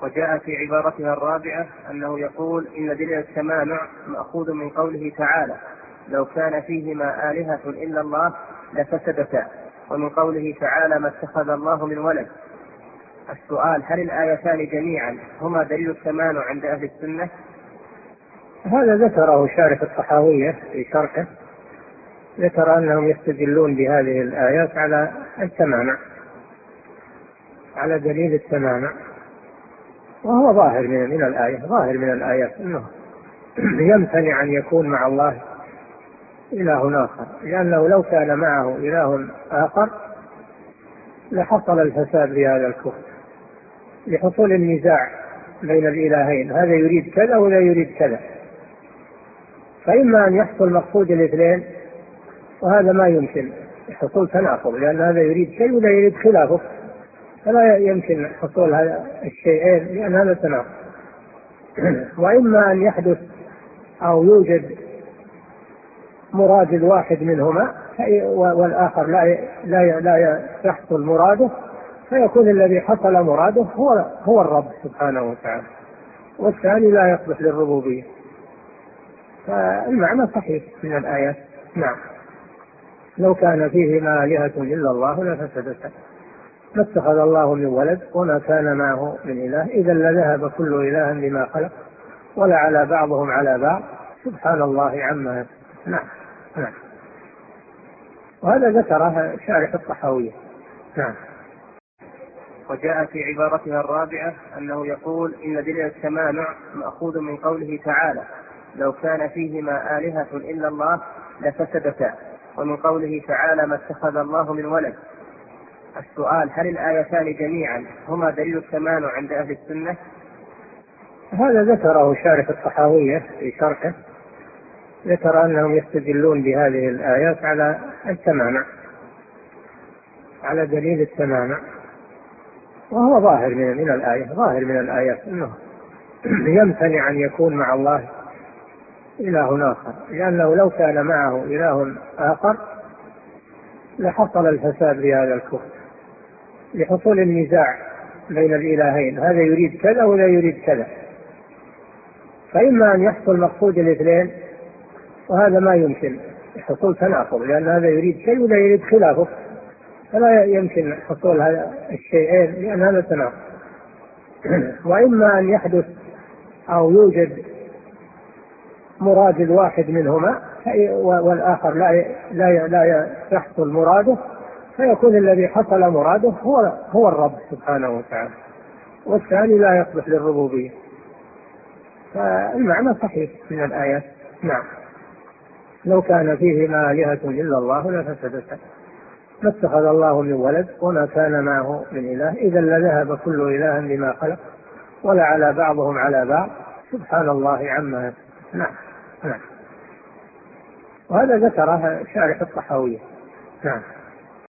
وجاء في عبارتها الرابعة أنه يقول إن دليل التمانع مأخوذ من قوله تعالى لو كان فيهما آلهة إلا الله لفسدتا، ومن قوله تعالى ما اتخذ الله من ولد. السؤال: هل الآيتان جميعا هما دليل التمانع عند أهل السنة؟ هذا ذكره شارح الطحاوية في شرحه، ذكر أنهم يستدلون بهذه الآيات على التمانع، على دليل التمانع، وهو ظاهر من الآية، ظاهر من الآيات أنه يمتنع أن يكون مع الله إله آخر، لأنه لو كان معه إله آخر لحصل الفساد بهذا الكفر، لحصول النزاع بين الإلهين، هذا يريد كذا ولا يريد كذا، فإما أن يحصل مقصود الاثنين، وهذا ما يمكن، حصول تناقض، لأن هذا يريد شيء ولا يريد خلافه، فلا يمكن حصول هذا الشيئين لأن هذا تناقض. وإما أن يحدث أو يوجد مراد الواحد منهما والآخر لا يحصل مراده، فيكون الذي حصل مراده هو الرب سبحانه وتعالى، والثاني لا يصلح للربوبية. فالمعنى صحيح من الآيات. نعم. لو كان فيهما آلهة إلا الله لفسدتا، ما اتخذ الله من ولد وما كان معه من إله، إذا لذهب كل إله بما خلق ولعلى بعضهم على بعض سبحان الله عما يصفون. نعم. نعم. وهذا ذكره شارح الطحاوية. نعم. وجاء في عبارتها الرابعة أنه يقول إن دليل التمانع مأخوذ من قوله تعالى لو كان فيهما آلهة إلا الله لفسدتا، ومن قوله تعالى ما اتخذ الله من ولد. السؤال: هل الآيتان جميعا هما دليل التمانع عند أهل السنة؟ هذا ذكره شارح الطحاوية في شرحه، ذكر أنهم يستدلون بهذه الآيات على التمانع، على دليل التمانع، وهو ظاهر من الآية، ظاهر من الآيات أنه يمتنع أن يكون مع الله إله آخر، لأنه لو كان معه إله آخر لحصل الفساد بهذا الكفر، لحصول النزاع بين الإلهين، هذا يريد كذا ولا يريد كذا، فإما أن يحصل مقصود الاثنين، وهذا ما يمكن، حصول تناقض، لأن هذا يريد شيء ولا يريد خلافه، فلا يمكن حصول هذا الشيئين لأن هذا تناقض. وإما أن يحدث أو يوجد مراد الواحد منهما والآخر لا يحصل مراده، فيكون الذي حصل مراده هو الرب سبحانه وتعالى، والثاني لا يصلح للربوبية. فالمعنى صحيح من الآيات. نعم. لو كان فيهما آلهة إلا الله لفسدتا، ما اتخذ الله من ولد وما كان معه من إله، إذا لذهب كل إله بما خلق ولعلى بعضهم على بعض سبحان الله عما يصفون. نعم. نعم. وهذا ذكره شارح الطحاوية. نعم.